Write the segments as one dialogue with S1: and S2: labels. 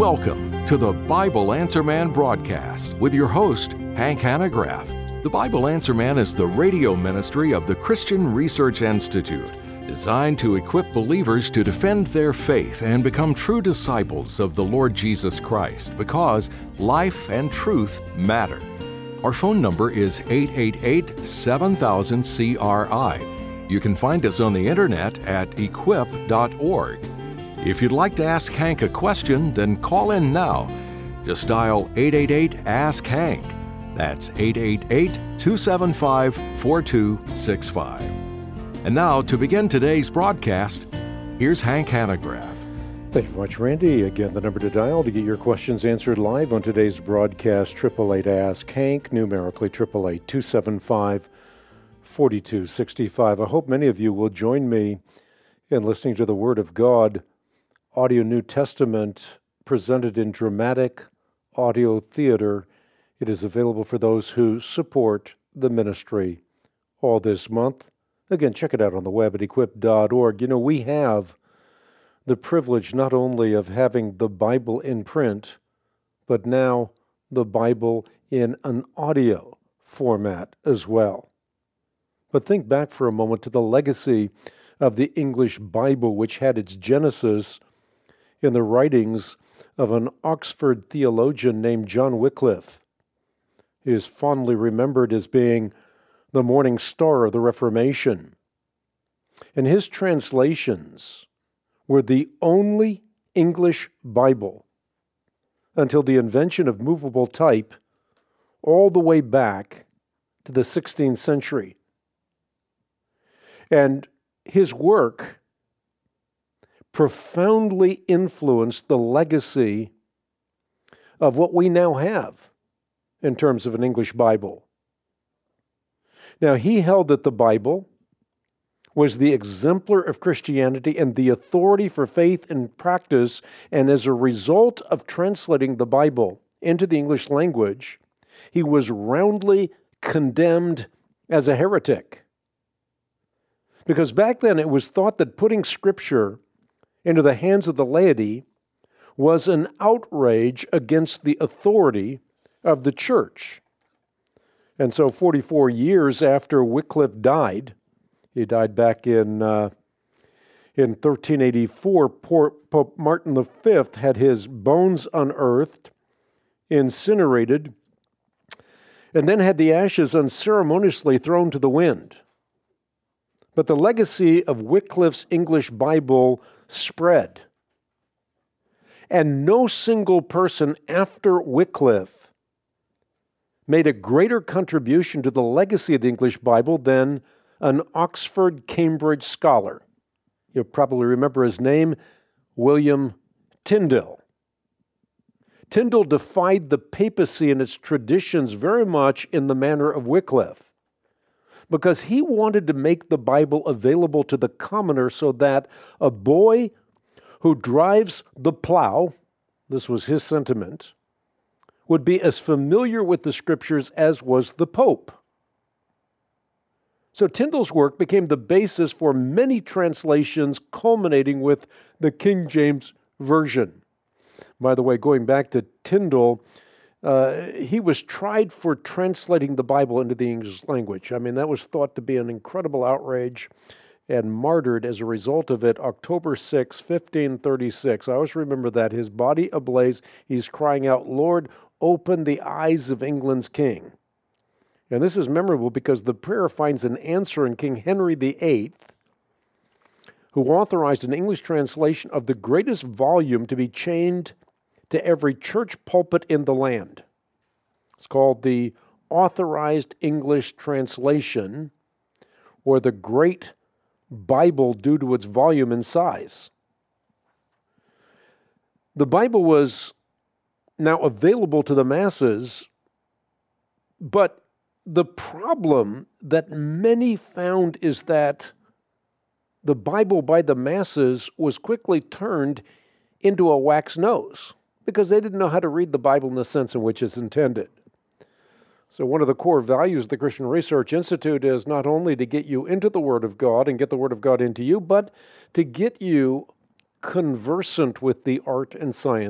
S1: Welcome to the Bible Answer Man broadcast with your host, Hank Hanegraaff. The Bible Answer Man is the radio ministry of the Christian Research Institute, designed to equip believers to defend their faith and become true disciples of the Lord Jesus Christ, because life and truth matter. Our phone number is 888-7000-CRI. You can find us on the internet at equip.org. If you'd like to ask Hank a question, then call in now. Just dial 888-ASK-HANK. That's 888-275-4265. And now, to begin today's broadcast, here's Hank Hanegraaff.
S2: Thank you very much, Randy. Again, the number to dial to get your questions answered live on today's broadcast, 888-ASK-HANK, numerically 888-275-4265. I hope many of you will join me in listening to the Word of God, Audio New Testament, presented in dramatic audio theater. It is available for those who support the ministry all this month. Again, check it out on the web at equip.org. You know, we have the privilege not only of having the Bible in print, but now the Bible in an audio format as well. But think back for a moment to the legacy of the English Bible, which had its genesis in the writings of an Oxford theologian named John Wycliffe. He is fondly remembered as being the morning star of the Reformation. And his translations were the only English Bible until the invention of movable type all the way back to the 16th century. And his work profoundly influenced the legacy of what we now have in terms of an English Bible. Now, he held that the Bible was the exemplar of Christianity and the authority for faith and practice, and as a result of translating the Bible into the English language, he was roundly condemned as a heretic. Because back then it was thought that putting Scripture into the hands of the laity was an outrage against the authority of the church. And so 44 years after Wycliffe died, he died back in 1384, Pope Martin V had his bones unearthed, incinerated, and then had the ashes unceremoniously thrown to the wind. But the legacy of Wycliffe's English Bible spread. And no single person after Wycliffe made a greater contribution to the legacy of the English Bible than an Oxford Cambridge scholar. You'll probably remember his name, William Tyndale. Tyndale defied the papacy and its traditions very much in the manner of Wycliffe, because he wanted to make the Bible available to the commoner so that a boy who drives the plow, this was his sentiment, would be as familiar with the Scriptures as was the Pope. So Tyndale's work became the basis for many translations, culminating with the King James Version. By the way, going back to Tyndale, he was tried for translating the Bible into the English language. I mean, that was thought to be an incredible outrage, and martyred as a result of it, October 6, 1536. I always remember that. His body ablaze. He's crying out, "Lord, open the eyes of England's king." And this is memorable because the prayer finds an answer in King Henry VIII, who authorized an English translation of the greatest volume to be chained to every church pulpit in the land. It's called the Authorized English Translation, or the Great Bible due to its volume and size. The Bible was now available to the masses, but the problem that many found is that the Bible by the masses was quickly turned into a wax nose, because they didn't know how to read the Bible in the sense in which it's intended. So one of the core values of the Christian Research Institute is not only to get you into the Word of God and get the Word of God into you, but to get you conversant with the art and science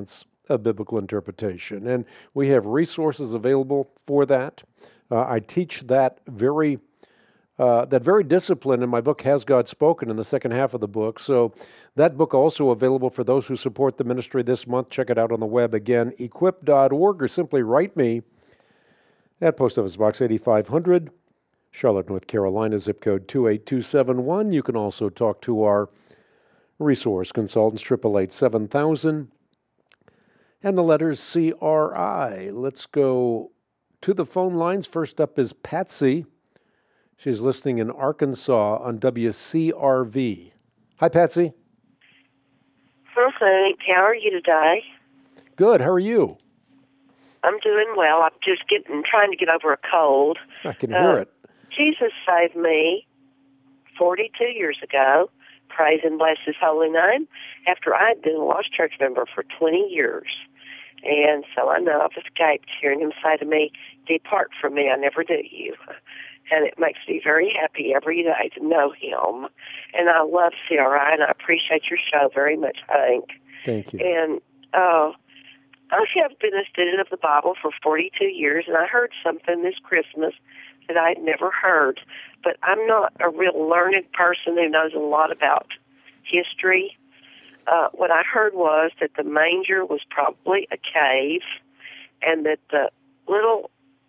S2: a biblical interpretation. And we have resources available for that. I teach that very discipline in my book, Has God Spoken, in the second half of the book. So that book also available for those who support the ministry this month. Check it out on the web. Again, equip.org, or simply write me at Post Office Box 8500, Charlotte, North Carolina, zip code 28271. You can also talk to our resource consultants, 888-7000, and the letters CRI. Let's go to the phone lines. First up is Patsy. She's listening in Arkansas on WCRV. Hi, Patsy.
S3: Hello, Hank. How are you today?
S2: Good. How are you?
S3: I'm doing well. I'm just trying to get over a cold.
S2: I can hear it.
S3: Jesus saved me 42 years ago. Praise and bless His holy name. After I had been a lost church member for 20 years. And so I know I've escaped hearing Him say to me, "Depart from me, I never knew you." And it makes me very happy every day to know Him. And I love CRI, and I appreciate your show very much, Hank.
S2: Thank you.
S3: And I have been a student of the Bible for 42 years, and I heard something this Christmas that I had never heard. But I'm not a real learned person who knows a lot about history. What I heard was that the manger was probably a cave, and that the little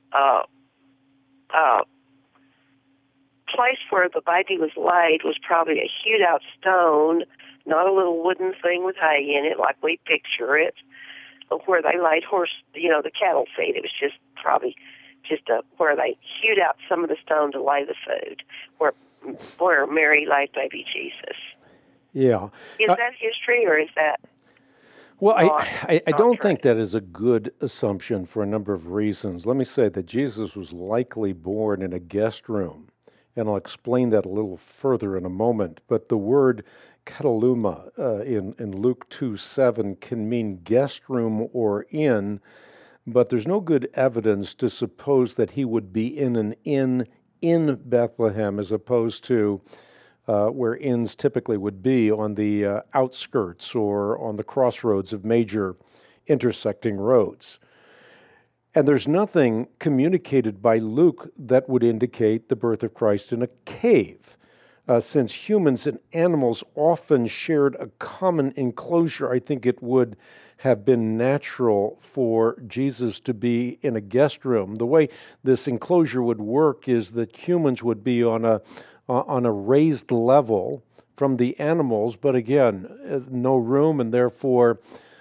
S3: place where the baby was laid was probably a hewed-out stone, not a little wooden thing with hay in it like we picture it, where they laid the cattle feed. It was just probably where they hewed out some of the stone to lay the food, where Mary laid baby Jesus.
S2: Yeah.
S3: Is that history, or is that...
S2: Well, I don't think that is a good assumption for a number of reasons. Let me say that Jesus was likely born in a guest room, and I'll explain that a little further in a moment. But the word kataluma in Luke 2:7 can mean guest room or inn, but there's no good evidence to suppose that he would be in an inn in Bethlehem as opposed to where inns typically would be on the outskirts or on the crossroads of major intersecting roads. And there's nothing communicated by Luke that would indicate the birth of Christ in a cave. Since humans and animals often shared a common enclosure, I think it would have been natural for Jesus to be in a guest room. The way this enclosure would work is that humans would be on a raised level from the animals, but again, no room, and therefore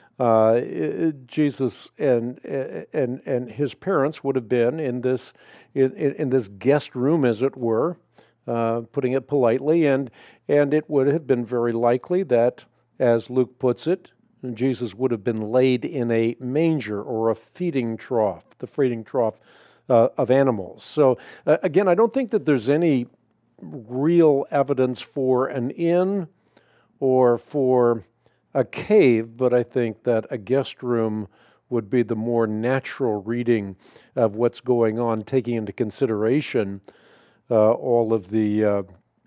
S2: Jesus and his parents would have been in this guest room, as it were, putting it politely, and it would have been very likely that, as Luke puts it, Jesus would have been laid in a manger or a feeding trough, the feeding trough of animals. So again, I don't think that there's any real evidence for an inn or for a cave, but I think that a guest room would be the more natural reading of what's going on, taking into consideration all of the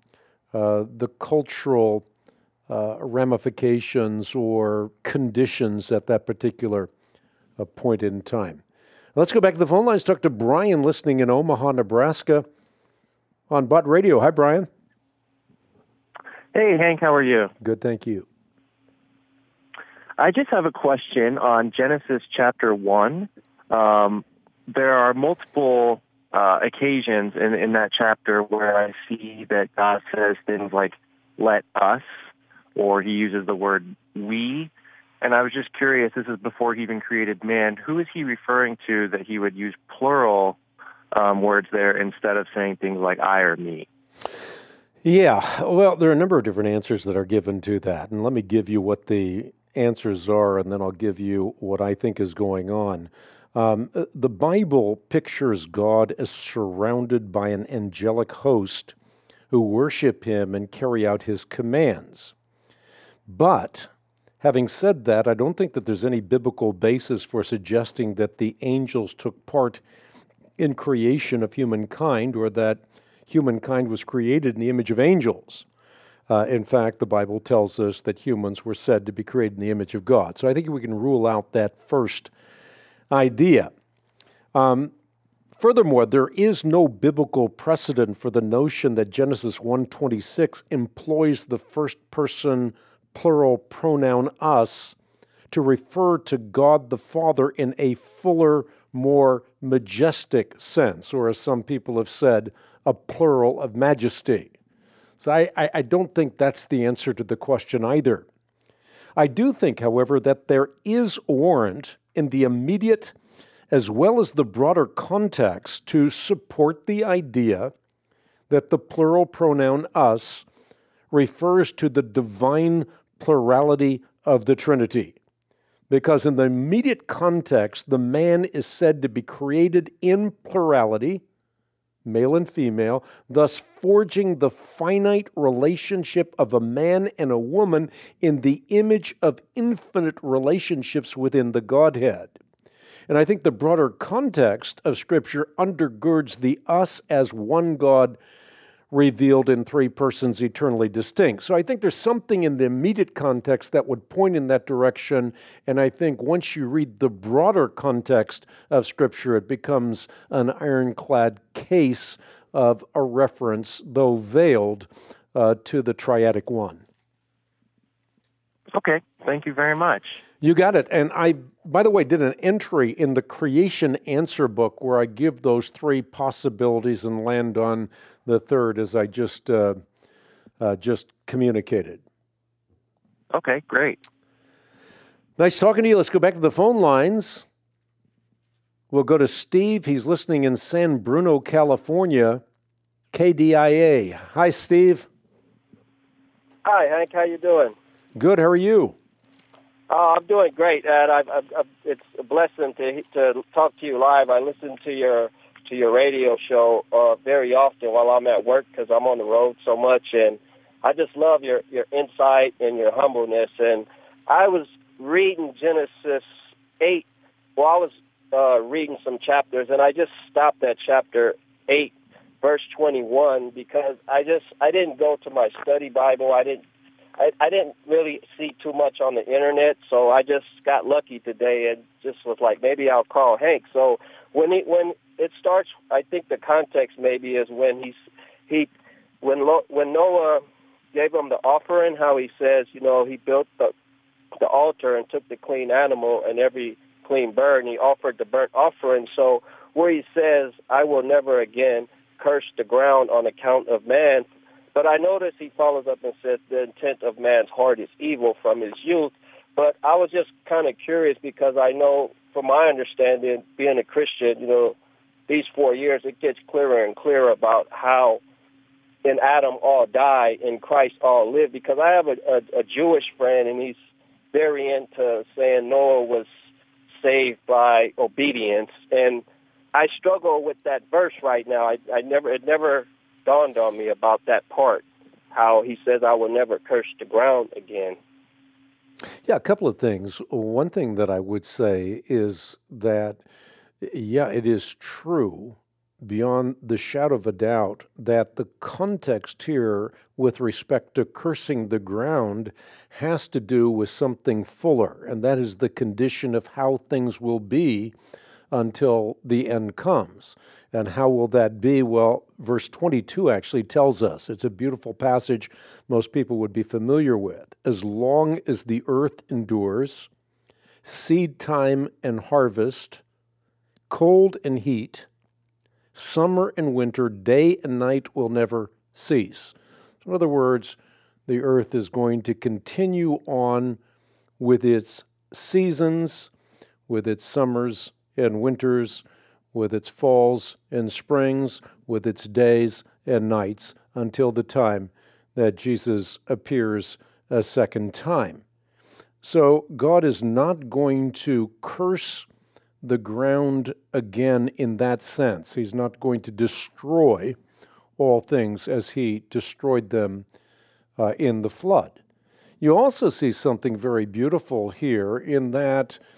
S2: cultural ramifications or conditions at that particular point in time. Let's go back to the phone lines. Talk to Brian, listening in Omaha, Nebraska, on Butt Radio. Hi, Brian.
S4: Hey, Hank. How are you?
S2: Good, thank you.
S4: I just have a question on Genesis chapter 1. There are multiple occasions in that chapter where I see that God says things like, "let us," or he uses the word "we." And I was just curious, this is before he even created man, who is he referring to that he would use plural words there instead of saying things like "I" or "me"?
S2: Yeah, well, there are a number of different answers that are given to that. And let me give you what the answers are, and then I'll give you what I think is going on. The Bible pictures God as surrounded by an angelic host who worship him and carry out his commands. But having said that, I don't think that there's any biblical basis for suggesting that the angels took part in creation of humankind or that humankind was created in the image of angels. In fact, the Bible tells us that humans were said to be created in the image of God. So I think we can rule out that first idea. Furthermore, there is no biblical precedent for the notion that Genesis 1:26 employs the first person plural pronoun us to refer to God the Father in a fuller, more majestic sense, or as some people have said, a plural of majesty. So I don't think that's the answer to the question either. I do think, however, that there is warrant in the immediate as well as the broader context to support the idea that the plural pronoun us refers to the divine plurality of the Trinity. Because in the immediate context, the man is said to be created in plurality, male and female, thus forging the finite relationship of a man and a woman in the image of infinite relationships within the Godhead. And I think the broader context of Scripture undergirds the us as one God revealed in three persons eternally distinct. So I think there's something in the immediate context that would point in that direction, and I think once you read the broader context of Scripture, it becomes an ironclad case of a reference, though veiled, to the triadic one.
S4: Okay, thank you very much.
S2: You got it. And I, by the way, did an entry in the Creation Answer book where I give those three possibilities and land on the third, as I just communicated.
S4: Okay, great.
S2: Nice talking to you. Let's go back to the phone lines. We'll go to Steve. He's listening in San Bruno, California, KDIA. Hi, Steve.
S5: Hi, Hank. How you doing?
S2: Good. How are you?
S5: I'm doing great, and it's a blessing to talk to you live. I listen to your radio show very often while I'm at work because I'm on the road so much, and I just love your insight and your humbleness. And I was reading Genesis 8. Well, I was reading some chapters, and I just stopped at chapter 8, verse 21, because I didn't go to my study Bible. I didn't really see too much on the internet, so I just got lucky today and just was like, maybe I'll call Hank. So when it starts, I think the context maybe is when when Noah gave him the offering, how he says, he built the altar and took the clean animal and every clean bird, and he offered the burnt offering. So where he says, I will never again curse the ground on account of man. But I notice he follows up and says the intent of man's heart is evil from his youth. But I was just kind of curious because I know from my understanding, being a Christian, these 4 years, it gets clearer and clearer about how in Adam all die, in Christ all live. Because I have a Jewish friend, and he's very into saying Noah was saved by obedience. And I struggle with that verse right now. It never dawned on me about that part, how he says, I will never curse the ground again.
S2: Yeah, a couple of things. One thing that I would say is that, yeah, it is true, beyond the shadow of a doubt, that the context here with respect to cursing the ground has to do with something fuller, and that is the condition of how things will be until the end comes. And how will that be? Well, verse 22 actually tells us. It's a beautiful passage most people would be familiar with. As long as the earth endures, seed time and harvest, cold and heat, summer and winter, day and night will never cease. In other words, the earth is going to continue on with its seasons, with its summers and winters, with its falls and springs, with its days and nights, until the time that Jesus appears a second time. So God is not going to curse the ground again in that sense. He's not going to destroy all things as he destroyed them in the flood. You also see something very beautiful here in that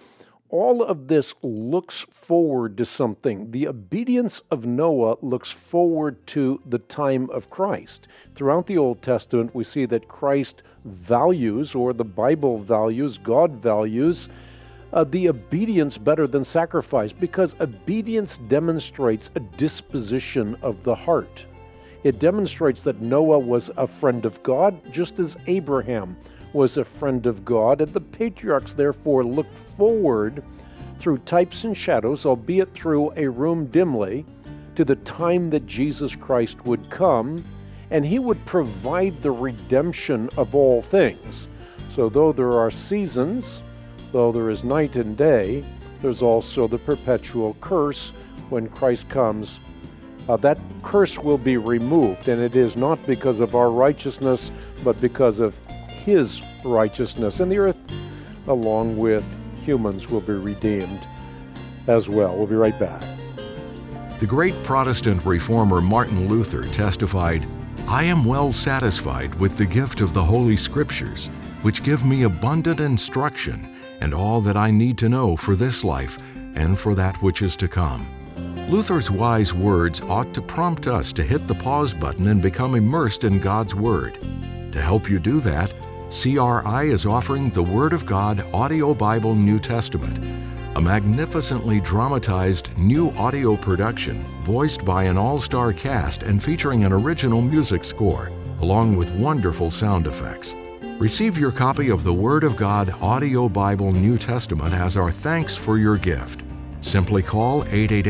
S2: all of this looks forward to something. The obedience of Noah looks forward to the time of Christ. Throughout the Old Testament, we see that Christ values, or the Bible values, God values, the obedience better than sacrifice, because obedience demonstrates a disposition of the heart. It demonstrates that Noah was a friend of God, just as Abraham was a friend of God, and the patriarchs therefore looked forward through types and shadows, albeit through a room dimly, to the time that Jesus Christ would come, and he would provide the redemption of all things. So though there are seasons, though there is night and day, there's also the perpetual curse when Christ comes. That curse will be removed, and it is not because of our righteousness, but because of his righteousness. And the earth, along with humans, will be redeemed as well. We'll be right back.
S1: The great Protestant reformer Martin Luther testified, "I am well satisfied with the gift of the Holy Scriptures, which give me abundant instruction and all that I need to know for this life and for that which is to come." Luther's wise words ought to prompt us to hit the pause button and become immersed in God's Word. To help you do that, CRI is offering the Word of God Audio Bible New Testament, a magnificently dramatized new audio production voiced by an all-star cast and featuring an original music score, along with wonderful sound effects. Receive your copy of the Word of God Audio Bible New Testament as our thanks for your gift. Simply call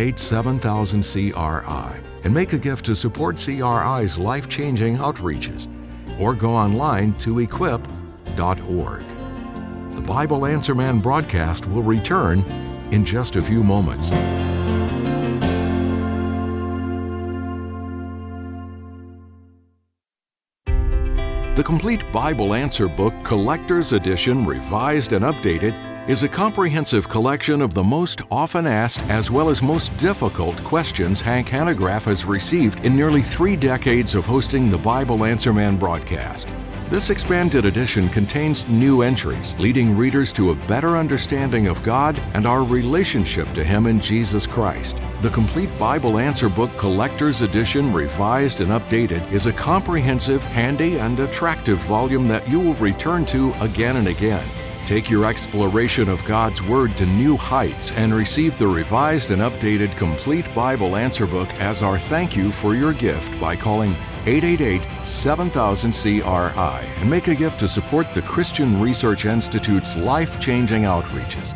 S1: 888-7000-CRI and make a gift to support CRI's life-changing outreaches, or go online to equip.org. The Bible Answer Man broadcast will return in just a few moments. The Complete Bible Answer Book Collector's Edition, revised and updated, is a comprehensive collection of the most often asked as well as most difficult questions Hank Hanegraaff has received in nearly 3 decades of hosting the Bible Answer Man broadcast. This expanded edition contains new entries, leading readers to a better understanding of God and our relationship to Him in Jesus Christ. The Complete Bible Answer Book Collector's Edition, revised and updated, is a comprehensive, handy, and attractive volume that you will return to again and again. Take your exploration of God's Word to new heights and receive the revised and updated Complete Bible Answer Book as our thank you for your gift by calling 888-7000-CRI and make a gift to support the Christian Research Institute's life-changing outreaches.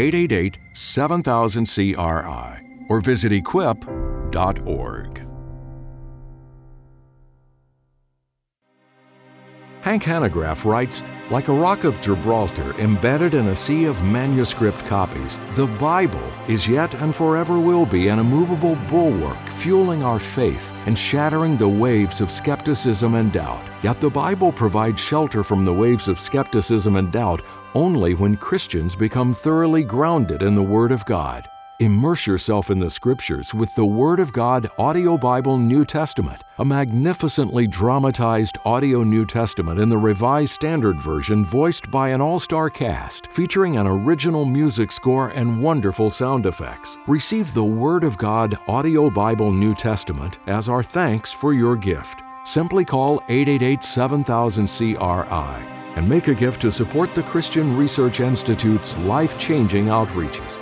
S1: 888-7000-CRI or visit equip.org. Hank Hanegraaff writes, "Like a rock of Gibraltar embedded in a sea of manuscript copies, the Bible is yet and forever will be an immovable bulwark fueling our faith and shattering the waves of skepticism and doubt. Yet the Bible provides shelter from the waves of skepticism and doubt only when Christians become thoroughly grounded in the Word of God. Immerse yourself in the Scriptures with the Word of God Audio Bible New Testament, a magnificently dramatized audio New Testament in the Revised Standard Version voiced by an all-star cast, featuring an original music score and wonderful sound effects. Receive the Word of God Audio Bible New Testament as our thanks for your gift. Simply call 888-7000-CRI and make a gift to support the Christian Research Institute's life-changing outreaches.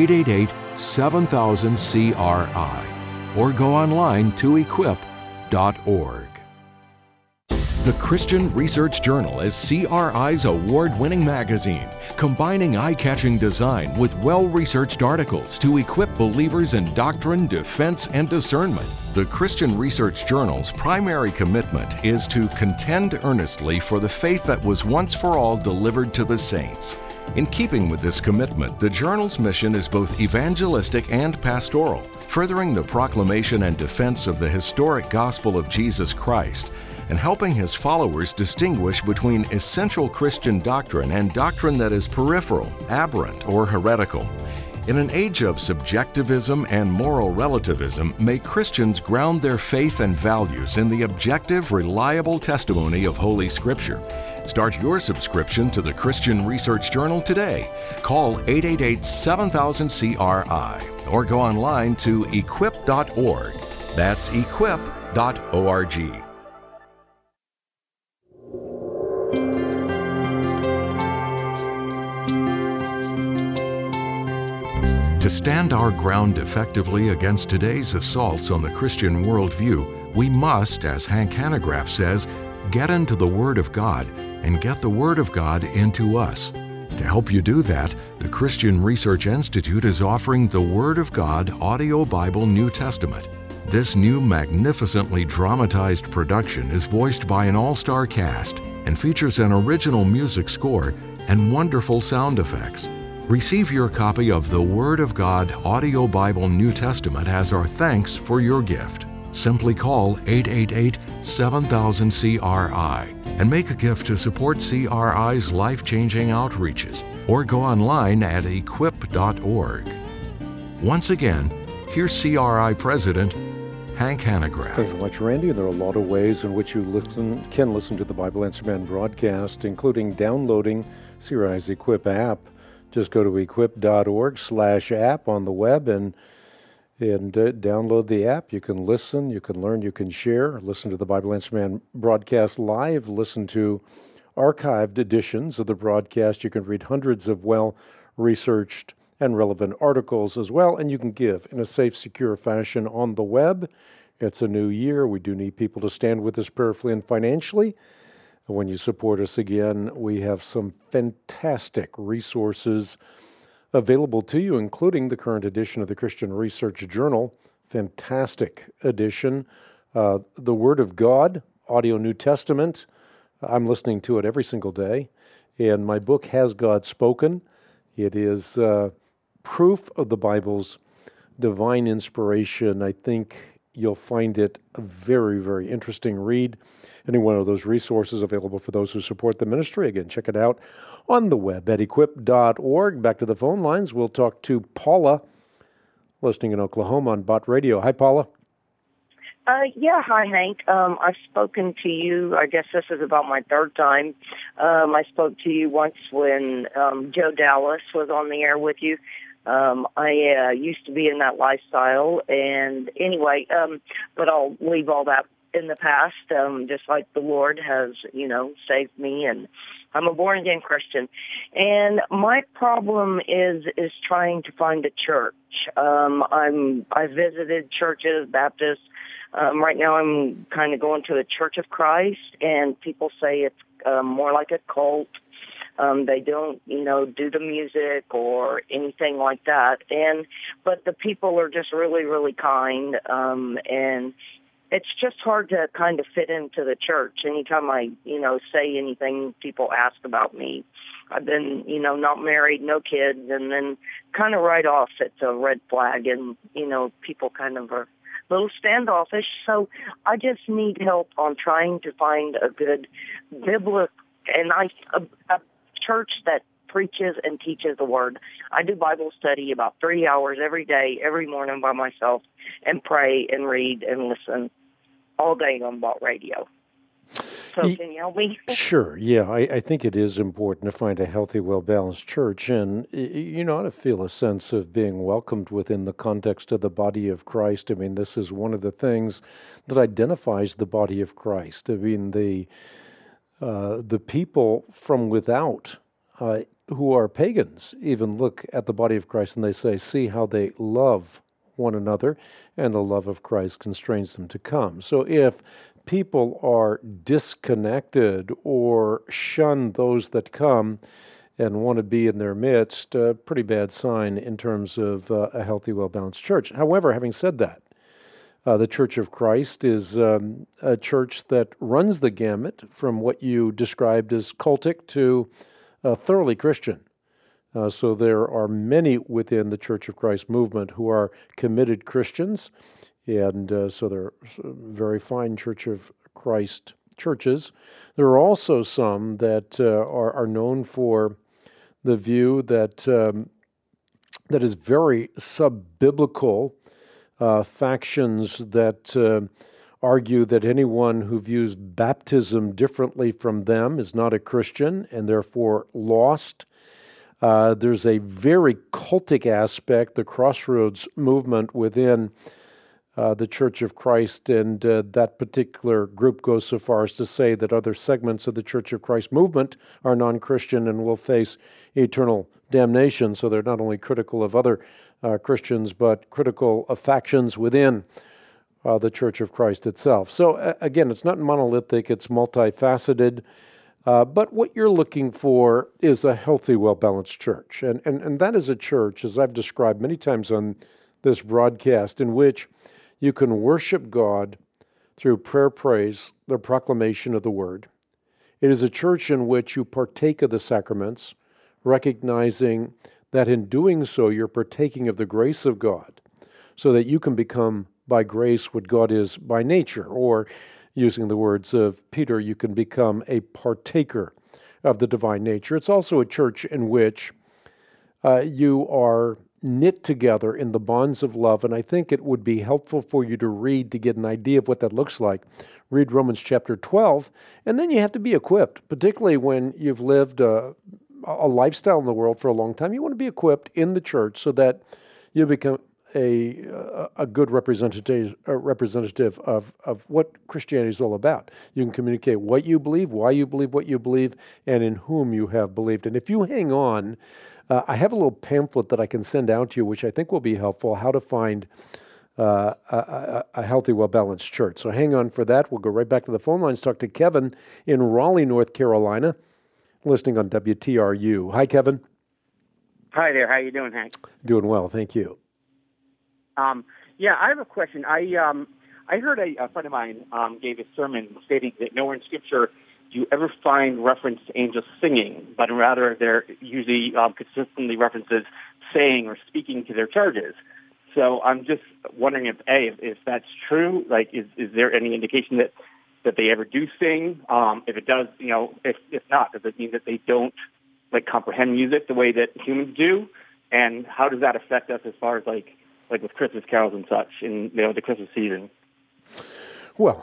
S1: 888-7000-CRI or go online to equip.org. The Christian Research Journal is CRI's award-winning magazine, combining eye-catching design with well-researched articles to equip believers in doctrine, defense, and discernment. The Christian Research Journal's primary commitment is to contend earnestly for the faith that was once for all delivered to the saints. In keeping with this commitment, the journal's mission is both evangelistic and pastoral, furthering the proclamation and defense of the historic gospel of Jesus Christ, and helping His followers distinguish between essential Christian doctrine and doctrine that is peripheral, aberrant, or heretical. In an age of subjectivism and moral relativism, may Christians ground their faith and values in the objective, reliable testimony of Holy Scripture. Start your subscription to the Christian Research Journal today. Call 888-7000-CRI or go online to equip.org. That's equip.org. To stand our ground effectively against today's assaults on the Christian worldview, we must, as Hank Hanegraaff says, get into the Word of God and get the Word of God into us. To help you do that, the Christian Research Institute is offering the Word of God Audio Bible New Testament. This new magnificently dramatized production is voiced by an all-star cast and features an original music score and wonderful sound effects. Receive your copy of the Word of God Audio Bible New Testament as our thanks for your gift. Simply call 888-7000-CRI and make a gift to support CRI's life-changing outreaches, or go online at equip.org. Once again, here's CRI President Hank Hanegraaff.
S2: Thanks so much, Randy. There are a lot of ways in which you can listen to the Bible Answer Man broadcast, including downloading CRI's Equip app. Just go to equip.org/app on the web and download the app. You can listen, you can learn, you can share, listen to the Bible Answer Man broadcast live, listen to archived editions of the broadcast. You can read hundreds of well-researched and relevant articles as well, and you can give in a safe, secure fashion on the web. It's a new year. We do need people to stand with us prayerfully and financially. When you support us again, we have some fantastic resources available to you, including the current edition of the Christian Research Journal. Fantastic edition. The Word of God, Audio New Testament. I'm listening to it every single day. And my book, Has God Spoken? It is proof of the Bible's divine inspiration. I think you'll find it a very, very interesting read. Any one of those resources available for those who support the ministry. Again, check it out on the web at equip.org. Back to the phone lines. We'll talk to Paula, listening in Oklahoma on Bott Radio. Hi, Paula.
S6: Hi, Hank. I've spoken to you. I guess this is about my third time. I spoke to you once when Joe Dallas was on the air with you. I used to be in that lifestyle, and anyway, but I'll leave all that in the past, just like the Lord has, saved me, and I'm a born-again Christian. And my problem is trying to find a church. I visited churches, Baptists. Right now I'm kind of going to a Church of Christ, and people say it's more like a cult. They don't, do the music or anything like that. But the people are just really, really kind, and it's just hard to kind of fit into the church. Anytime I, say anything, people ask about me. I've been, not married, no kids, and then kind of right off it's a red flag, and, people kind of are a little standoffish. So I just need help on trying to find a good biblical and a church that preaches and teaches the Word. I do Bible study about 3 hours every day, every morning by myself, and pray and read and listen all day on Bott Radio. So can you help me?
S2: Sure, yeah. I think it is important to find a healthy, well-balanced church, and you ought to feel a sense of being welcomed within the context of the body of Christ. I mean, this is one of the things that identifies the body of Christ. I mean, the people from without who are pagans even look at the body of Christ and they say, see how they love one another, and the love of Christ constrains them to come. So if people are disconnected or shun those that come and want to be in their midst, a pretty bad sign in terms of a healthy, well-balanced church. However, having said that, the Church of Christ is a church that runs the gamut from what you described as cultic to thoroughly Christian. So there are many within the Church of Christ movement who are committed Christians, and so they're very fine Church of Christ churches. There are also some that are known for the view that that is very sub-biblical, factions that argue that anyone who views baptism differently from them is not a Christian and therefore lost. There's a very cultic aspect, the Crossroads movement within the Church of Christ, and that particular group goes so far as to say that other segments of the Church of Christ movement are non-Christian and will face eternal damnation. So they're not only critical of other Christians, but critical of factions within the Church of Christ itself. So again, it's not monolithic, it's multifaceted, but what you're looking for is a healthy, well-balanced church. And that is a church, as I've described many times on this broadcast, in which you can worship God through prayer, praise, the proclamation of the Word. It is a church in which you partake of the sacraments, recognizing that in doing so, you're partaking of the grace of God, so that you can become by grace what God is by nature, or using the words of Peter, you can become a partaker of the divine nature. It's also a church in which you are knit together in the bonds of love, and I think it would be helpful for you to read to get an idea of what that looks like. Read Romans chapter 12, and then you have to be equipped, particularly when you've lived a lifestyle in the world for a long time. You want to be equipped in the church so that you become a good representative of what Christianity is all about. You can communicate what you believe, why you believe what you believe, and in whom you have believed. And if you hang on, I have a little pamphlet that I can send out to you, which I think will be helpful, how to find a healthy, well-balanced church. So hang on for that. We'll go right back to the phone lines, talk to Kevin in Raleigh, North Carolina, listening on WTRU. Hi, Kevin.
S7: Hi there. How you doing, Hank?
S2: Doing well, thank you.
S7: Yeah, I have a question. I heard a friend of mine gave a sermon stating that nowhere in Scripture do you ever find reference to angels singing, but rather they're usually consistently references saying or speaking to their charges. So I'm just wondering if that's true. Like, is there any indication that they ever do sing? If it does, if not, does it mean that they don't comprehend music the way that humans do? And how does that affect us as far as like with Christmas carols and such in the Christmas season?
S2: Well,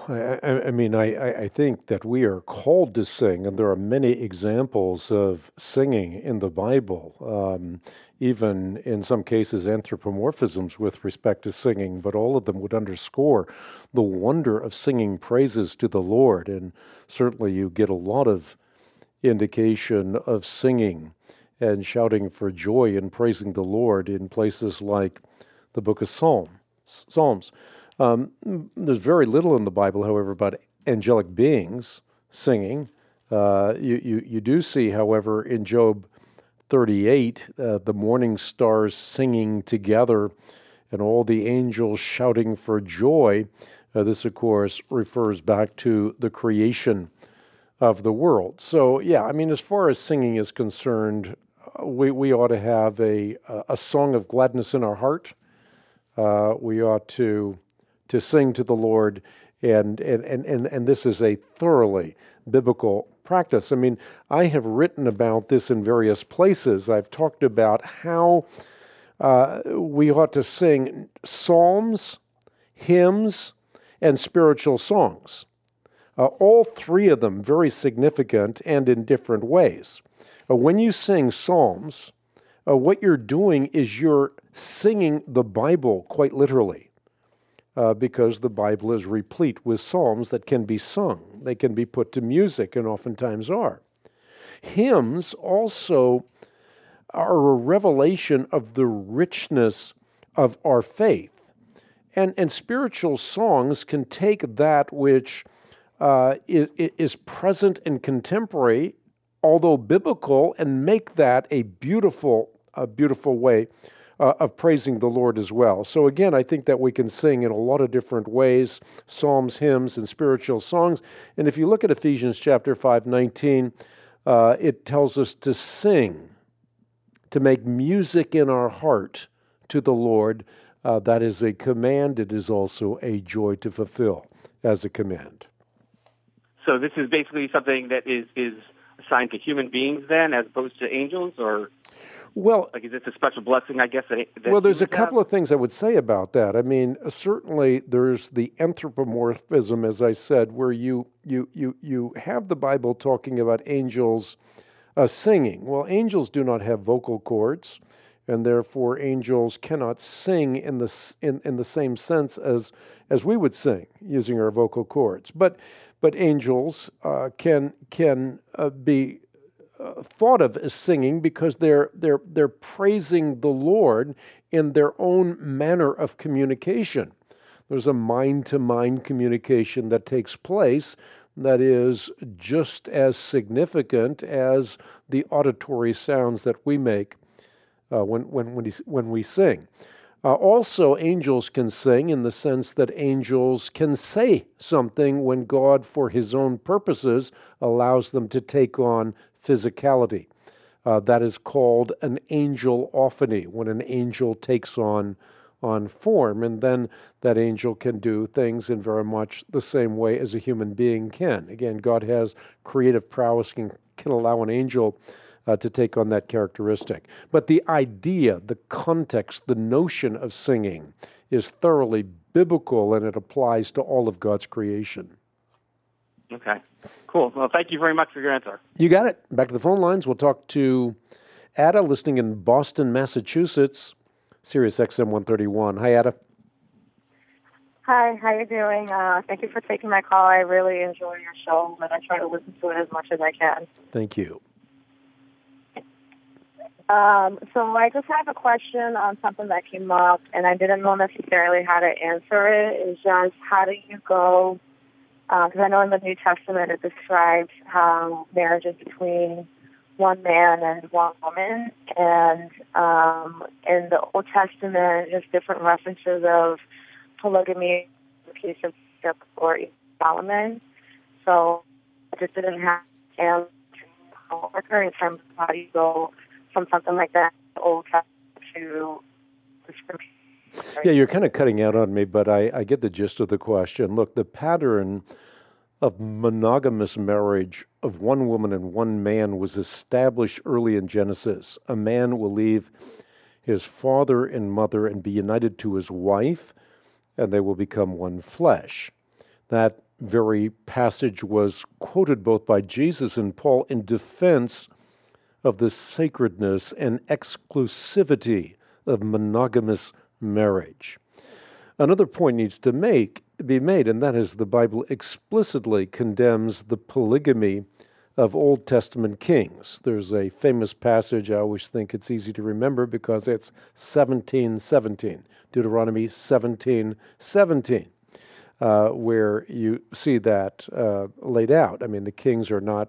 S2: I think that we are called to sing, and there are many examples of singing in the Bible, even in some cases anthropomorphisms with respect to singing, but all of them would underscore the wonder of singing praises to the Lord, and certainly you get a lot of indication of singing and shouting for joy and praising the Lord in places like the book of Psalms. There's very little in the Bible, however, about angelic beings singing. You do see, however, in Job 38, the morning stars singing together and all the angels shouting for joy. This, of course, refers back to the creation of the world. So, yeah, as far as singing is concerned, we ought to have a song of gladness in our heart. We ought to sing to the Lord, and this is a thoroughly biblical practice. I have written about this in various places. I've talked about how we ought to sing psalms, hymns, and spiritual songs. All three of them very significant and in different ways. When you sing psalms, what you're doing is you're singing the Bible quite literally, because the Bible is replete with psalms that can be sung. They can be put to music, and oftentimes are. Hymns also are a revelation of the richness of our faith. And spiritual songs can take that which is present and contemporary, although biblical, and make that a beautiful way of praising the Lord as well. So again, I think that we can sing in a lot of different ways, psalms, hymns, and spiritual songs. And if you look at Ephesians chapter 5:19, it tells us to sing, to make music in our heart to the Lord. That is a command. It is also a joy to fulfill as a command.
S7: So this is basically something that is assigned to human beings then, as opposed to angels, or?
S2: Well,
S7: Like, is this a special blessing, I guess, that
S2: well, there's a
S7: humans
S2: couple of things I would say about that. I mean, certainly there's the anthropomorphism, as I said, where you have the Bible talking about angels singing. Well, angels do not have vocal cords, and therefore angels cannot sing in the same sense as we would sing using our vocal cords. But angels can be thought of as singing because they're praising the Lord in their own manner of communication. There's a mind-to-mind communication that takes place that is just as significant as the auditory sounds that we make when we sing. Also, angels can sing in the sense that angels can say something when God, for His own purposes, allows them to take on physicality. That is called an angelophany, when an angel takes on form, and then that angel can do things in very much the same way as a human being can. Again, God has creative prowess, can allow an angel to take on that characteristic. But the idea, the context, the notion of singing is thoroughly biblical, and it applies to all of God's creation.
S7: Okay, cool. Well, thank you very much for your answer.
S2: You got it. Back to the phone lines. We'll talk to Ada, listening in Boston, Massachusetts, Sirius XM 131. Hi, Ada.
S8: Hi, how you doing? Thank you for taking my call. I really enjoy your show, and I try to listen to it as much as I can.
S2: Thank you.
S8: So I just have a question on something that came up, and I didn't know necessarily how to answer it. It's just, how do you go, because I know in the New Testament it describes how marriage is between one man and one woman, and in the Old Testament there's different references of polygamy, the case of Jacob or Solomon. So I just didn't have an answer in terms of how do you go from something like that, the Old Testament, to the Scripture.
S2: Yeah, you're kind of cutting out on me, but I get the gist of the question. Look, the pattern of monogamous marriage of one woman and one man was established early in Genesis. A man will leave his father and mother and be united to his wife, and they will become one flesh. That very passage was quoted both by Jesus and Paul in defense of the sacredness and exclusivity of monogamous marriage. Another point needs to be made, and that is the Bible explicitly condemns the polygamy of Old Testament kings. There's a famous passage, I always think it's easy to remember because it's 17:17, Deuteronomy 17:17, where you see that laid out. I mean, the kings are not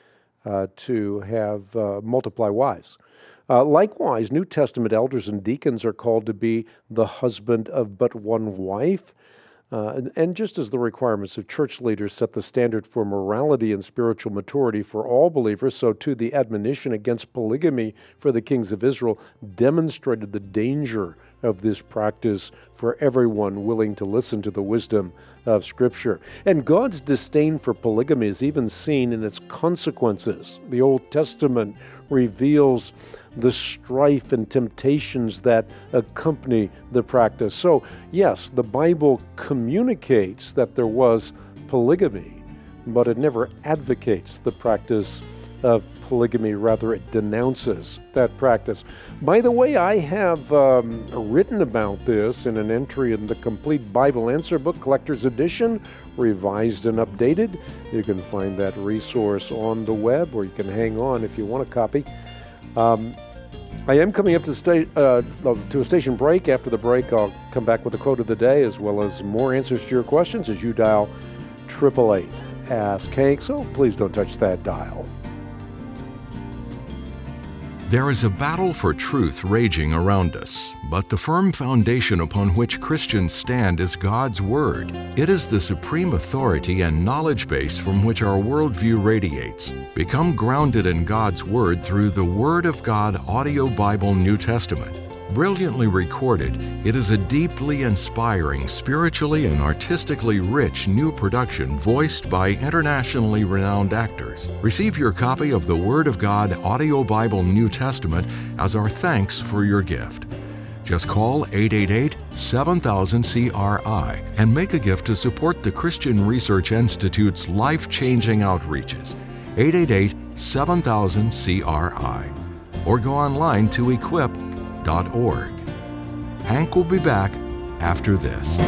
S2: to have multiply wives. Likewise, New Testament elders and deacons are called to be the husband of but one wife. And just as the requirements of church leaders set the standard for morality and spiritual maturity for all believers, so too the admonition against polygamy for the kings of Israel demonstrated the danger of this practice for everyone willing to listen to the wisdom of Scripture. And God's disdain for polygamy is even seen in its consequences. The Old Testament reveals the strife and temptations that accompany the practice. So, yes, the Bible communicates that there was polygamy, but it never advocates the practice of polygamy. Rather, it denounces that practice. By the way, I have written about this in an entry in the Complete Bible Answer Book, Collector's Edition, revised and updated. You can find that resource on the web, or you can hang on if you want a copy. I am coming up to a station break. After the break, I'll come back with the quote of the day, as well as more answers to your questions as you dial 888 Ask Hank. So please don't touch that dial.
S1: There is a battle for truth raging around us, but the firm foundation upon which Christians stand is God's Word. It is the supreme authority and knowledge base from which our worldview radiates. Become grounded in God's Word through the Word of God Audio Bible New Testament. Brilliantly recorded, it is a deeply inspiring, spiritually and artistically rich new production voiced by internationally renowned actors. Receive your copy of the Word of God Audio Bible New Testament as our thanks for your gift. Just call 888-7000-CRI and make a gift to support the Christian Research Institute's life-changing outreaches. 888-7000-CRI. Or go online to equip.org. Hank will be back after this.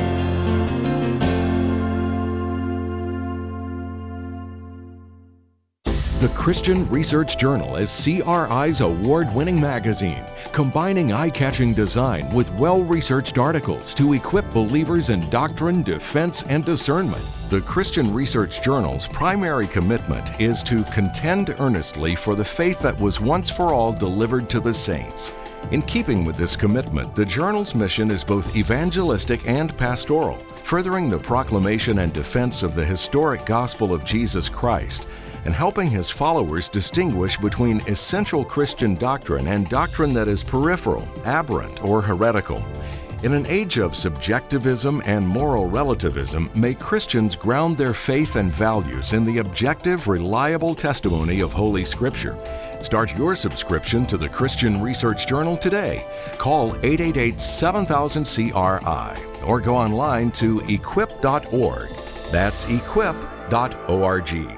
S1: The Christian Research Journal is CRI's award-winning magazine, combining eye-catching design with well-researched articles to equip believers in doctrine, defense, and discernment. The Christian Research Journal's primary commitment is to contend earnestly for the faith that was once for all delivered to the saints. In keeping with this commitment, the journal's mission is both evangelistic and pastoral, furthering the proclamation and defense of the historic gospel of Jesus Christ, and helping his followers distinguish between essential Christian doctrine and doctrine that is peripheral, aberrant, or heretical. In an age of subjectivism and moral relativism, may Christians ground their faith and values in the objective, reliable testimony of Holy Scripture. Start your subscription to the Christian Research Journal today. Call 888-7000-CRI or go online to equip.org. That's equip.org.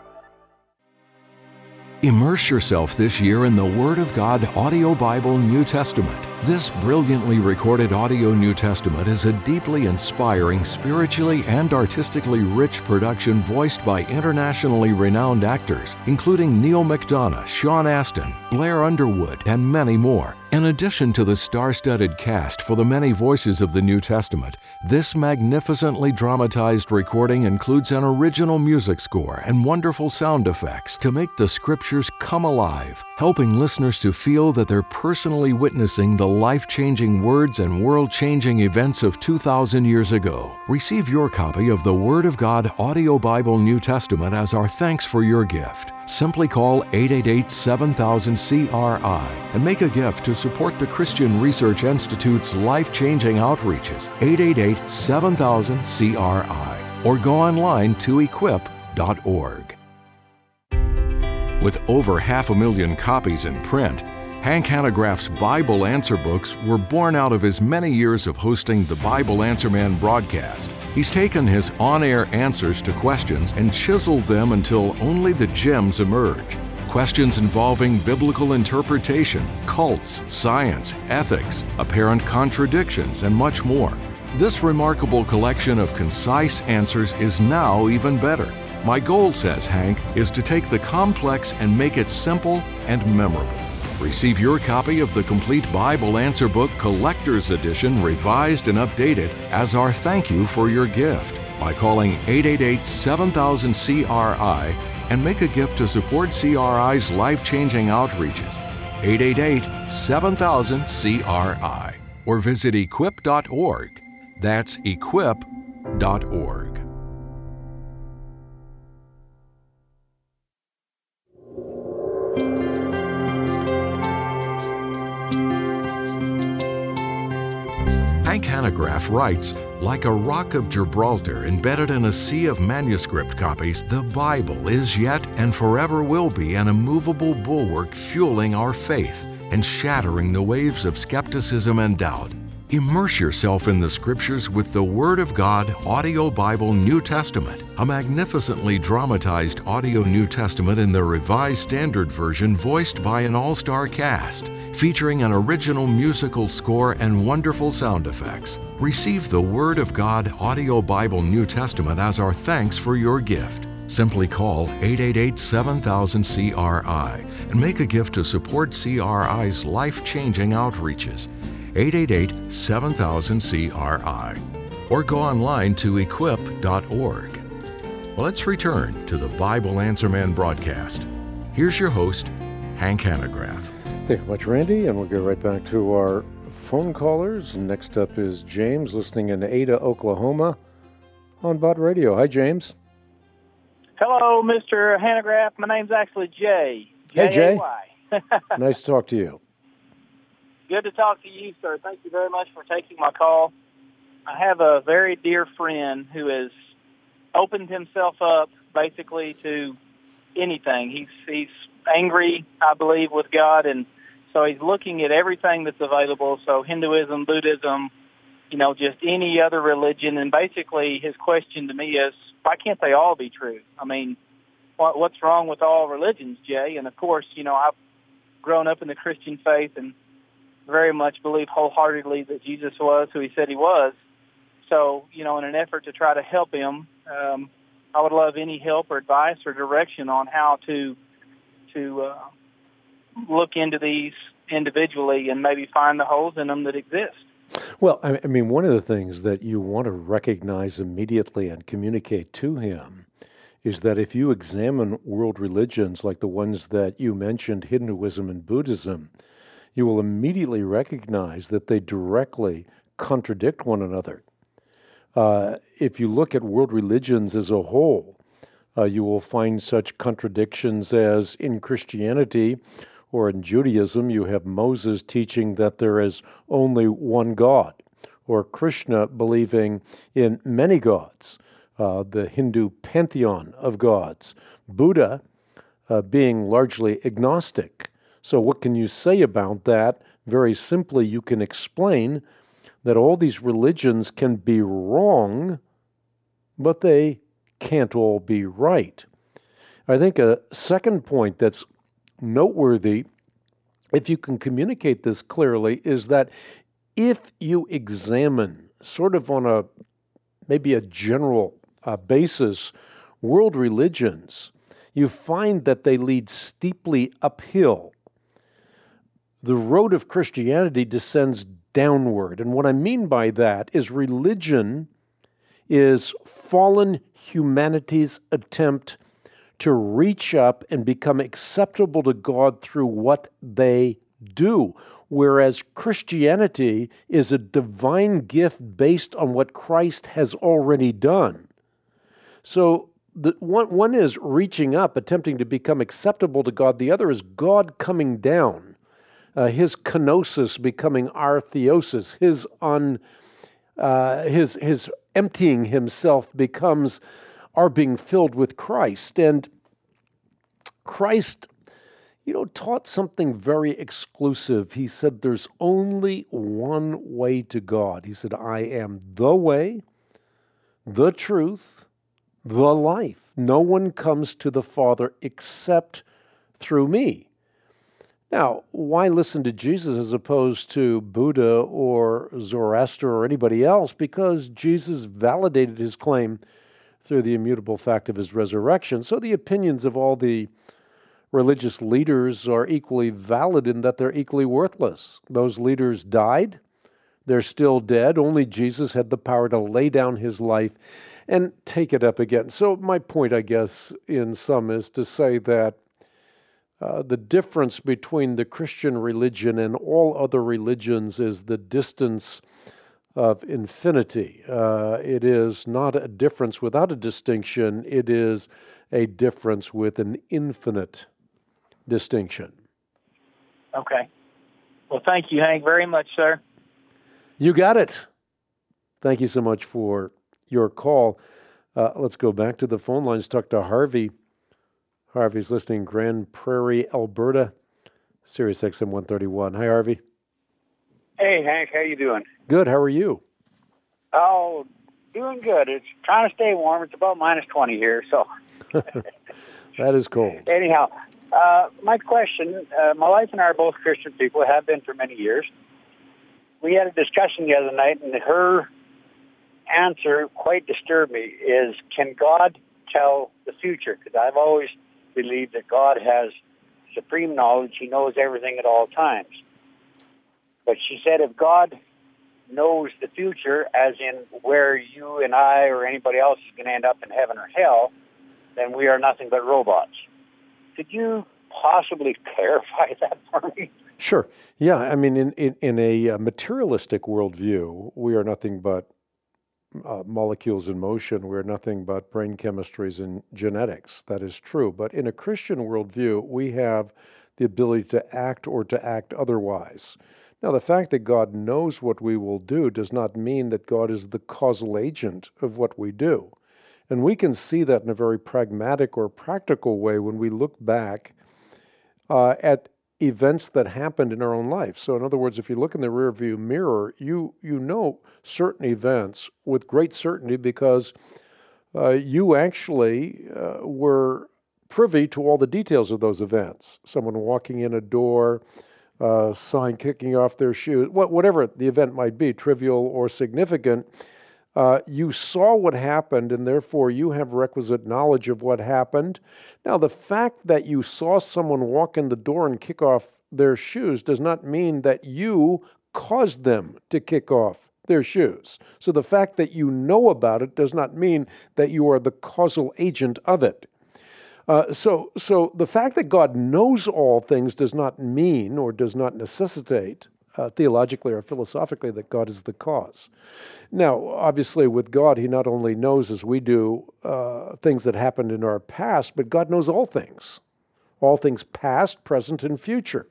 S1: Immerse yourself this year in the Word of God Audio Bible New Testament. This brilliantly recorded audio New Testament is a deeply inspiring, spiritually and artistically rich production voiced by internationally renowned actors, including Neil McDonough, Sean Astin, Blair Underwood, and many more. In addition to the star-studded cast for the many voices of the New Testament, this magnificently dramatized recording includes an original music score and wonderful sound effects to make the Scriptures come alive, helping listeners to feel that they're personally witnessing the life-changing words and world-changing events of 2,000 years ago. Receive your copy of the Word of God Audio Bible New Testament as our thanks for your gift. Simply call 888-7000-CRI and make a gift to support the Christian Research Institute's life-changing outreaches. 888-7000-CRI or go online to equip.org. With over 500,000 copies in print, Hank Hanegraaff's Bible Answer books were born out of his many years of hosting the Bible Answer Man broadcast. He's taken his on-air answers to questions and chiseled them until only the gems emerge. Questions involving biblical interpretation, cults, science, ethics, apparent contradictions, and much more. This remarkable collection of concise answers is now even better. My goal, says Hank, is to take the complex and make it simple and memorable. Receive your copy of the complete Bible Answer Book Collector's Edition, revised and updated, as our thank you for your gift by calling 888-7000-CRI and make a gift to support CRI's life-changing outreaches. 888-7000-CRI or visit equip.org. That's equip.org. Hank Hanegraaff writes, like a rock of Gibraltar embedded in a sea of manuscript copies, the Bible is yet and forever will be an immovable bulwark fueling our faith and shattering the waves of skepticism and doubt. Immerse yourself in the Scriptures with the Word of God Audio Bible New Testament, a magnificently dramatized audio New Testament in the Revised Standard Version voiced by an all-star cast, featuring an original musical score and wonderful sound effects. Receive the Word of God Audio Bible New Testament as our thanks for your gift. Simply call 888-7000-CRI and make a gift to support CRI's life-changing outreaches. 888-7000-CRI or go online to equip.org. Well, let's return to the Bible Answer Man broadcast. Here's your host, Hank Hanegraaff.
S2: Thank you much, Randy, and we'll go right back to our phone callers. Next up is James, listening in Ada, Oklahoma, on Bot Radio. Hi, James.
S9: Hello, Mr. Hanegraaff. My name's actually Jay.
S2: Hey, Jay.
S9: J-A-Y.
S2: Nice to talk to you.
S9: Good to talk to you, sir. Thank you very much for taking my call. I have a very dear friend who has opened himself up basically to anything. He's angry, I believe, with God, and so he's looking at everything that's available, so Hinduism, Buddhism, just any other religion, and basically his question to me is, why can't they all be true? I mean, what's wrong with all religions, Jay? And, of course, I've grown up in the Christian faith and very much believe wholeheartedly that Jesus was who he said he was. So, in an effort to try to help him, I would love any help or advice or direction on how to look into these individually and maybe find the holes in them that exist.
S2: Well, I mean, one of the things that you want to recognize immediately and communicate to him is that if you examine world religions like the ones that you mentioned, Hinduism and Buddhism, you will immediately recognize that they directly contradict one another. If you look at world religions as a whole, you will find such contradictions as in Christianity or in Judaism, you have Moses teaching that there is only one God, or Krishna believing in many gods, the Hindu pantheon of gods, Buddha being largely agnostic. So what can you say about that? Very simply, you can explain that all these religions can be wrong, but they can't all be right. I think a second point that's noteworthy, if you can communicate this clearly, is that if you examine sort of on maybe a general basis world religions, you find that they lead steeply uphill. The road of Christianity descends downward. And what I mean by that is religion is fallen humanity's attempt to reach up and become acceptable to God through what they do, whereas Christianity is a divine gift based on what Christ has already done. So one is reaching up, attempting to become acceptable to God. The other is God coming down, his kenosis becoming our theosis, his emptying himself becomes our being filled with Christ. And Christ, taught something very exclusive. He said there's only one way to God. He said, I am the way, the truth, the life. No one comes to the Father except through me. Now, why listen to Jesus as opposed to Buddha or Zoroaster or anybody else? Because Jesus validated his claim through the immutable fact of his resurrection. So the opinions of all the religious leaders are equally valid in that they're equally worthless. Those leaders died. They're still dead. Only Jesus had the power to lay down his life and take it up again. So my point, I guess, in sum, is to say that the difference between the Christian religion and all other religions is the distance of infinity. It is not a difference without a distinction. It is a difference with an infinite distinction.
S9: Okay. Well, thank you, Hank, very much, sir.
S2: You got it. Thank you so much for your call. Let's go back to the phone lines. Talk to Harvey. Harvey's listening, Grand Prairie, Alberta, Sirius XM 131. Hi, Harvey.
S10: Hey, Hank. How you doing?
S2: Good. How are you?
S10: Oh, doing good. It's trying to stay warm. It's about minus 20 here, so.
S2: That is cold.
S10: Anyhow, my question, my wife and I are both Christian people, have been for many years. We had a discussion the other night, and her answer quite disturbed me, is can God tell the future? Because I've always believed that God has supreme knowledge. He knows everything at all times. But she said if God knows the future, as in where you and I or anybody else is going to end up in heaven or hell, then we are nothing but robots. Could you possibly clarify that for me?
S2: Sure. Yeah, I mean, in a materialistic worldview, we are nothing but molecules in motion. We're nothing but brain chemistries and genetics. That is true. But in a Christian worldview, we have the ability to act or to act otherwise. Now, the fact that God knows what we will do does not mean that God is the causal agent of what we do. And we can see that in a very pragmatic or practical way when we look back at events that happened in our own life. So in other words, if you look in the rearview mirror, you know certain events with great certainty because you actually were privy to all the details of those events. Someone walking in a door, sign kicking off their shoes, whatever the event might be, trivial or significant, you saw what happened, and therefore you have requisite knowledge of what happened. Now, the fact that you saw someone walk in the door and kick off their shoes does not mean that you caused them to kick off their shoes. So the fact that you know about it does not mean that you are the causal agent of it. So the fact that God knows all things does not mean or does not necessitate theologically or philosophically that God is the cause. Now, obviously with God, he not only knows as we do things that happened in our past, but God knows all things past, present, and future.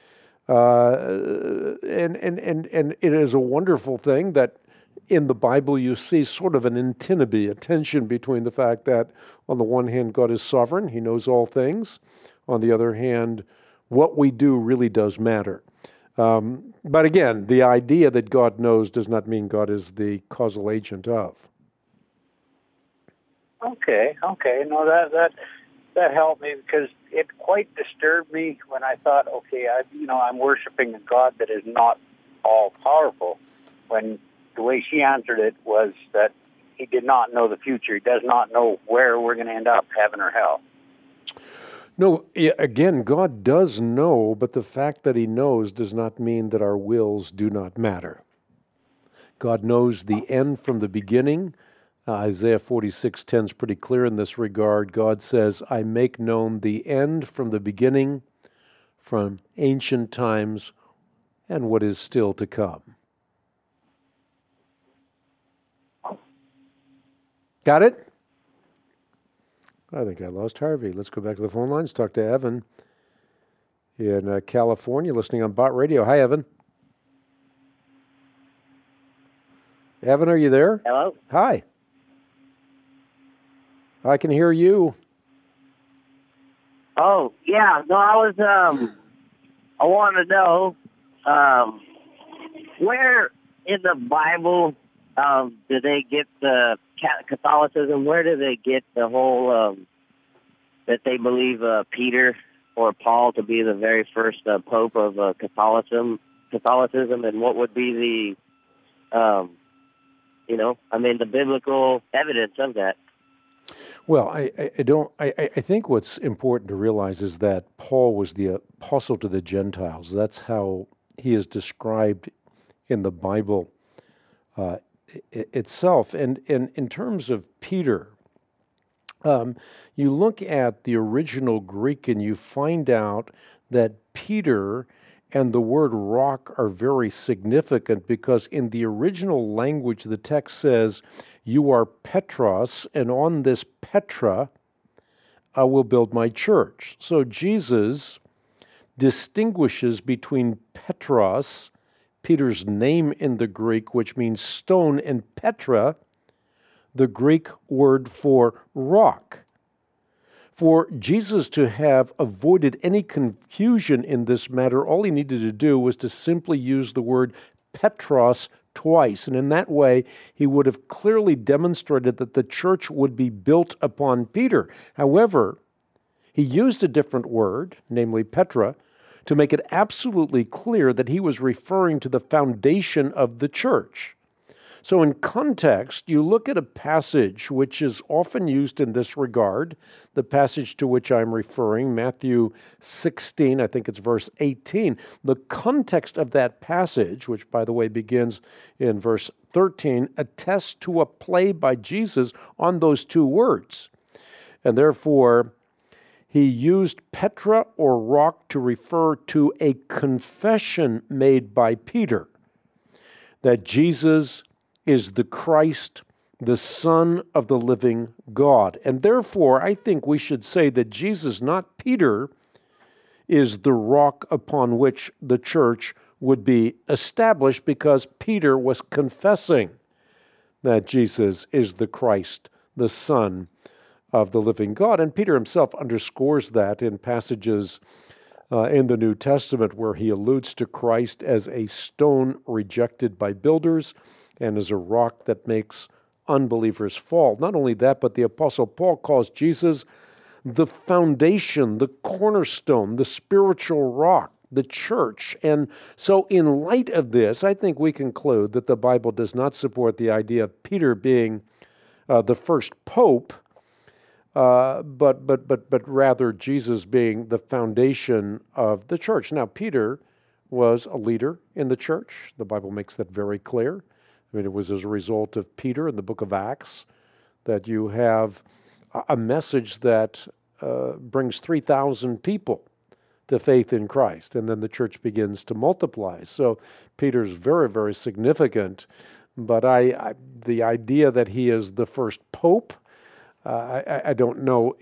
S2: And it is a wonderful thing that in the Bible you see sort of an antinomy, a tension between the fact that on the one hand God is sovereign, he knows all things. On the other hand, what we do really does matter. But again, the idea that God knows does not mean God is the causal agent of.
S10: Okay. No, that helped me because it quite disturbed me when I thought, okay, I'm worshiping a God that is not all powerful. When the way she answered it was that he did not know the future. He does not know where we're going to end up, heaven or hell.
S2: No, again, God does know, but the fact that he knows does not mean that our wills do not matter. God knows the end from the beginning. Isaiah 46:10 is pretty clear in this regard. God says, I make known the end from the beginning, from ancient times, and what is still to come. Got it? I think I lost Harvey. Let's go back to the phone lines. Talk to Evan in California, listening on Bot Radio. Hi, Evan. Evan, are you there?
S11: Hello?
S2: Hi. I can hear you.
S11: Oh, yeah. No, I want to know, where in the Bible do they get the Catholicism? Where do they get the whole that they believe Peter or Paul to be the very first pope of Catholicism, and what would be the, the biblical evidence of that?
S2: Well, I think what's important to realize is that Paul was the apostle to the Gentiles. That's how he is described in the Bible itself. And in terms of Peter, you look at the original Greek and you find out that Peter and the word rock are very significant because in the original language, the text says, you are Petros, and on this Petra I will build my church. So Jesus distinguishes between Petros, Peter's name in the Greek, which means stone, and Petra, the Greek word for rock. For Jesus to have avoided any confusion in this matter, all he needed to do was to simply use the word Petros twice. And in that way, he would have clearly demonstrated that the church would be built upon Peter. However, he used a different word, namely Petra, to make it absolutely clear that he was referring to the foundation of the church. So in context, you look at a passage which is often used in this regard, the passage to which I'm referring, Matthew 16, I think it's verse 18. The context of that passage, which by the way begins in verse 13, attests to a play by Jesus on those two words. And therefore, he used Petra or rock to refer to a confession made by Peter that Jesus is the Christ, the Son of the living God. And therefore, I think we should say that Jesus, not Peter, is the rock upon which the church would be established because Peter was confessing that Jesus is the Christ, the Son of the living God. And Peter himself underscores that in passages in the New Testament where he alludes to Christ as a stone rejected by builders and as a rock that makes unbelievers fall. Not only that, but the Apostle Paul calls Jesus the foundation, the cornerstone, the spiritual rock, the church. And so in light of this, I think we conclude that the Bible does not support the idea of Peter being the first pope, but rather Jesus being the foundation of the church. Now, Peter was a leader in the church. The Bible makes that very clear. I mean, it was as a result of Peter in the book of Acts that you have a message that brings 3,000 people to faith in Christ, and then the church begins to multiply. So Peter's very, very significant, but the idea that he is the first pope, I don't know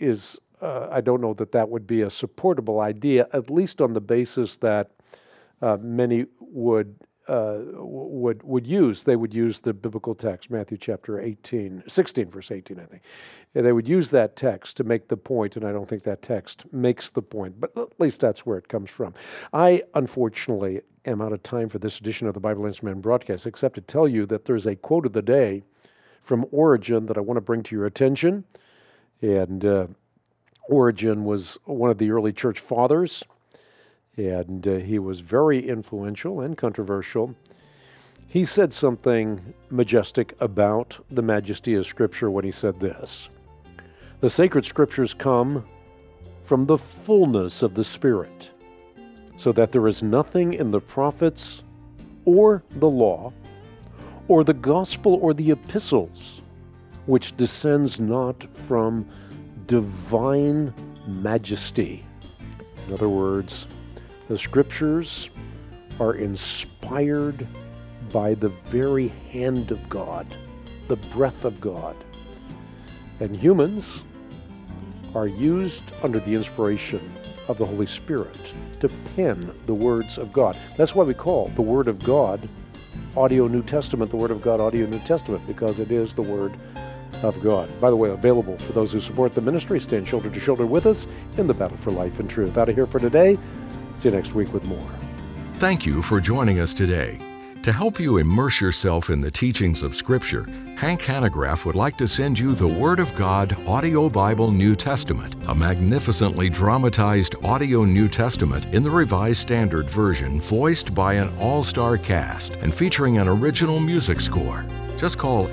S2: that would be a supportable idea, at least on the basis that many would use. They would use the biblical text, Matthew chapter 16, verse 18, I think. And they would use that text to make the point, and I don't think that text makes the point, but at least that's where it comes from. I, unfortunately, am out of time for this edition of the Bible Answer Man broadcast, except to tell you that there's a quote of the day from Origen that I want to bring to your attention. And Origen was one of the early church fathers, and he was very influential and controversial. He said something majestic about the majesty of Scripture when he said this: "The sacred Scriptures come from the fullness of the Spirit, so that there is nothing in the prophets or the law or the gospel or the epistles which descends not from divine majesty." In other words, the Scriptures are inspired by the very hand of God, the breath of God. And humans are used under the inspiration of the Holy Spirit to pen the words of God. That's why we call the Word of God Audio New Testament, the Word of God Audio New Testament, because it is the Word of God. By the way, available for those who support the ministry. Stand shoulder to shoulder with us in the battle for life and truth. Out of here for today. See you next week with more.
S1: Thank you for joining us today. To help you immerse yourself in the teachings of Scripture, Hank Hanegraaff would like to send you the Word of God Audio Bible New Testament, a magnificently dramatized audio New Testament in the Revised Standard Version, voiced by an all-star cast and featuring an original music score. Just call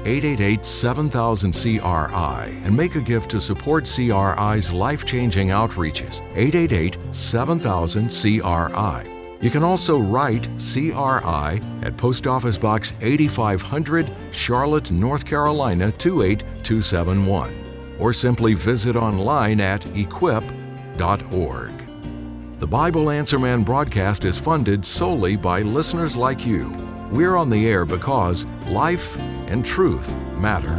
S1: 888-7000-CRI and make a gift to support CRI's life-changing outreaches. 888-7000-CRI. You can also write CRI at Post Office Box 8500, Charlotte, North Carolina 28271, or simply visit online at equip.org. The Bible Answer Man broadcast is funded solely by listeners like you. We're on the air because life and truth matter.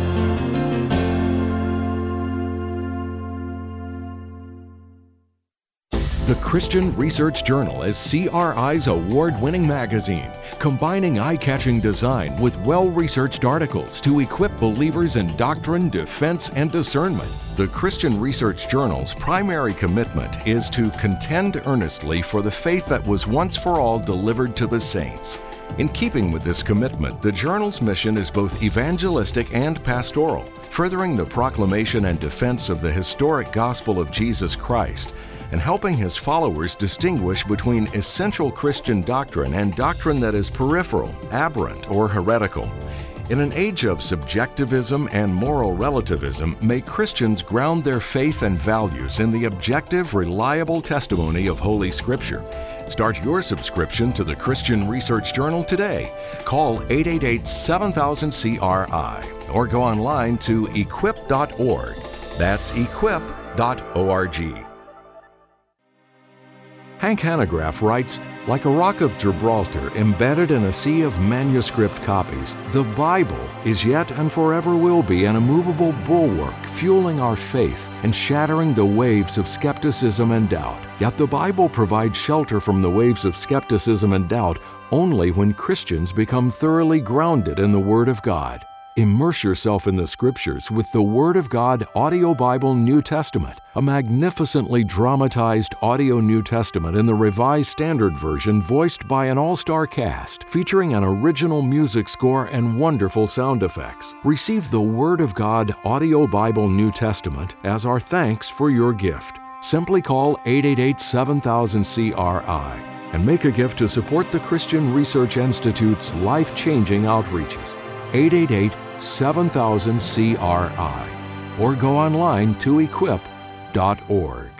S1: The Christian Research Journal is CRI's award-winning magazine, combining eye-catching design with well-researched articles to equip believers in doctrine, defense, and discernment. The Christian Research Journal's primary commitment is to contend earnestly for the faith that was once for all delivered to the saints. In keeping with this commitment, the journal's mission is both evangelistic and pastoral, furthering the proclamation and defense of the historic gospel of Jesus Christ, and helping his followers distinguish between essential Christian doctrine and doctrine that is peripheral, aberrant, or heretical. In an age of subjectivism and moral relativism, may Christians ground their faith and values in the objective, reliable testimony of Holy Scripture. Start your subscription to the Christian Research Journal today. Call 888-7000-CRI or go online to equip.org. That's equip.org. Hank Hanegraaff writes, like a rock of Gibraltar embedded in a sea of manuscript copies, the Bible is yet and forever will be an immovable bulwark fueling our faith and shattering the waves of skepticism and doubt. Yet the Bible provides shelter from the waves of skepticism and doubt only when Christians become thoroughly grounded in the Word of God. Immerse yourself in the Scriptures with the Word of God Audio Bible New Testament, a magnificently dramatized audio New Testament in the Revised Standard Version voiced by an all-star cast, featuring an original music score and wonderful sound effects. Receive the Word of God Audio Bible New Testament as our thanks for your gift. Simply call 888-7000-CRI and make a gift to support the Christian Research Institute's life-changing outreaches. 888-7000-CRI or go online to equip.org.